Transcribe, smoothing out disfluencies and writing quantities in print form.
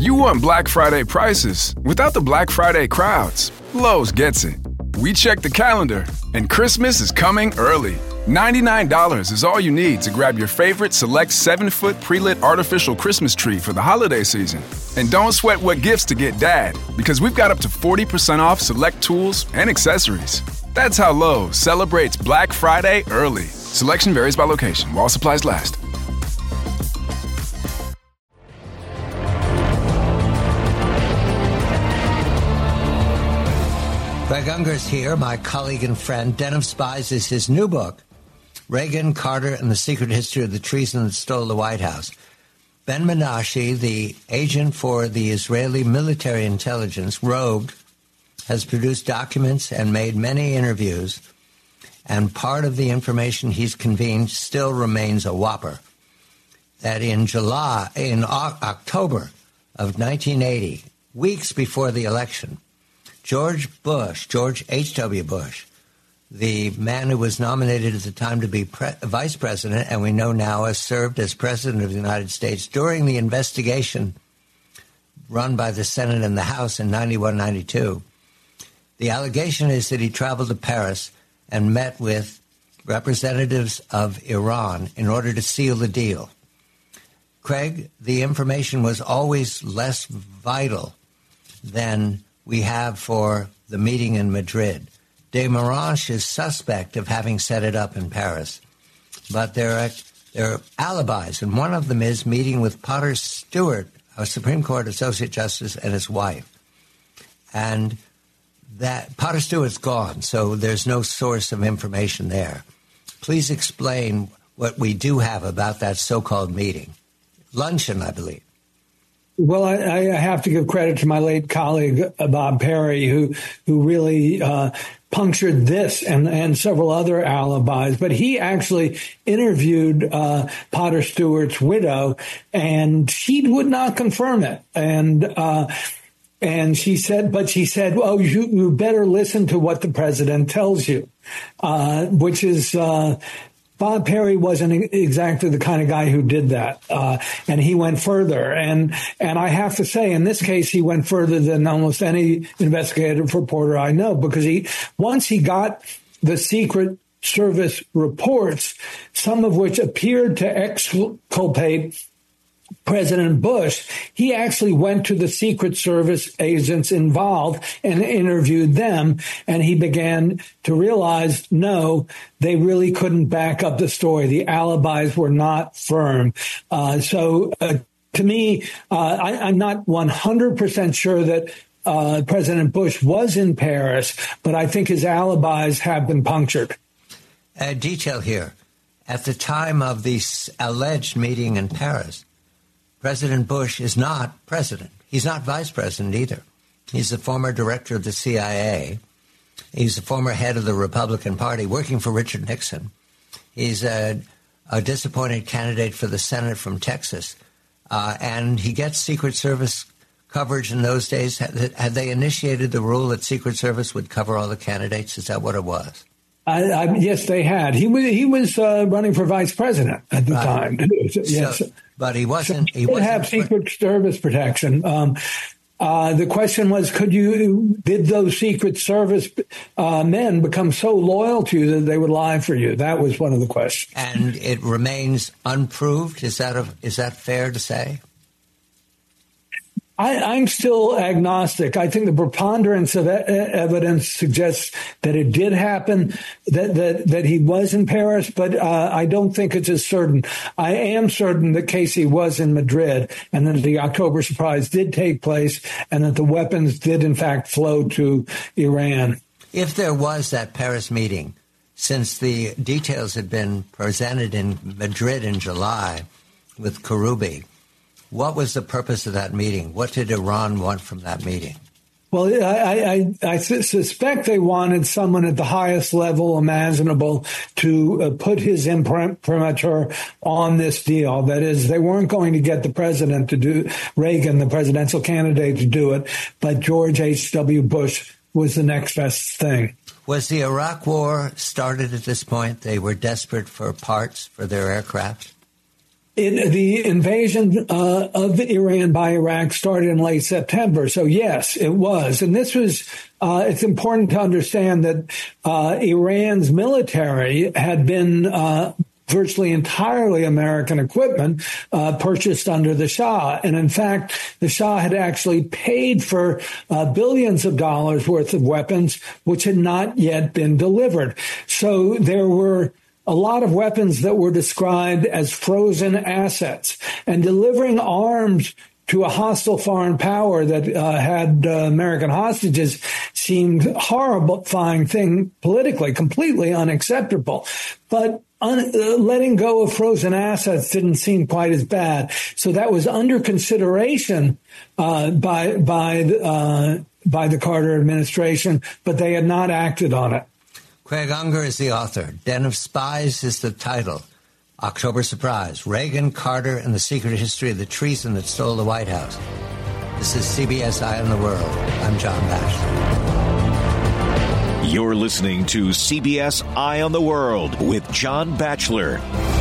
You want Black Friday prices without the Black Friday crowds. Lowe's gets it. We check the calendar, and Christmas is coming early. $99 is all you need to grab your favorite select 7-foot pre-lit artificial Christmas tree for the holiday season. And don't sweat what gifts to get Dad, because we've got up to 40% off select tools and accessories. That's how Lowe's celebrates Black Friday early. Selection varies by location, while supplies last. Greg Unger's here. My colleague and friend. Den of Spies is his new book, Reagan, Carter, and the Secret History of the Treason That Stole the White House. Ben Menashe, the agent for the Israeli military intelligence, Rogue, has produced documents and made many interviews, and part of the information he's convened still remains a whopper. That in October of 1980, weeks before the election, George H.W. Bush, the man who was nominated at the time to be vice president, and we know now has served as president of the United States during the investigation run by the Senate and the House in 91-92. The allegation is that he traveled to Paris and met with representatives of Iran in order to seal the deal. Craig, the information was always less vital than we have for the meeting in Madrid. Desmarange is suspect of having set it up in Paris, but there are alibis, and one of them is meeting with Potter Stewart, a Supreme Court Associate Justice, and his wife. And that Potter Stewart's gone, so there's no source of information there. Please explain what we do have about that so-called meeting. Luncheon, I believe. Well, I have to give credit to my late colleague, Bob Perry, who really punctured this and several other alibis. But he actually interviewed Potter Stewart's widow, and she would not confirm it. And she said, "Oh, you better listen to what the president tells you," which is. Bob Perry wasn't exactly the kind of guy who did that, and he went further. And I have to say, in this case, he went further than almost any investigative reporter I know, because once he got the Secret Service reports, some of which appeared to exculpate President Bush, he actually went to the Secret Service agents involved and interviewed them, and he began to realize, no, they really couldn't back up the story. The alibis were not firm. To me, I'm not 100% sure that President Bush was in Paris, but I think his alibis have been punctured. Detail here. At the time of this alleged meeting in Paris, President Bush is not president. He's not vice president either. He's the former director of the CIA. He's the former head of the Republican Party working for Richard Nixon. He's a disappointed candidate for the Senate from Texas. And he gets Secret Service coverage in those days. Had they initiated the rule that Secret Service would cover all the candidates? Is that what it was? Yes, they had. He was running for vice president at the time. Yes. But he wasn't. He did have Secret Service protection. The question was, did those Secret Service men become so loyal to you that they would lie for you? That was one of the questions. And it remains unproved. Is that fair to say? I'm still agnostic. I think the preponderance of evidence suggests that it did happen, that he was in Paris, but I don't think it's as certain. I am certain that Casey was in Madrid, and that the October surprise did take place, and that the weapons did, in fact, flow to Iran. If there was that Paris meeting, since the details had been presented in Madrid in July with Karoubi, what was the purpose of that meeting? What did Iran want from that meeting? Well, I suspect they wanted someone at the highest level imaginable to put his imprimatur on this deal. That is, they weren't going to get the president to do, Reagan, the presidential candidate, to do it, but George H.W. Bush was the next best thing. Was the Iraq War started at this point? They were desperate for parts for their aircraft? The invasion of Iran by Iraq started in late September. So, yes, it was. And this was, it's important to understand that Iran's military had been virtually entirely American equipment purchased under the Shah. And in fact, the Shah had actually paid for billions of dollars worth of weapons, which had not yet been delivered. So there were a lot of weapons that were described as frozen assets, and delivering arms to a hostile foreign power that had American hostages seemed a horrifying thing politically, completely unacceptable. But letting go of frozen assets didn't seem quite as bad. So that was under consideration by the Carter administration, but they had not acted on it. Craig Unger is the author. Den of Spies is the title. October Surprise, Reagan, Carter, and the Secret History of the Treason that Stole the White House. This is CBS Eye on the World. I'm John Batchelor. You're listening to CBS Eye on the World with John Batchelor.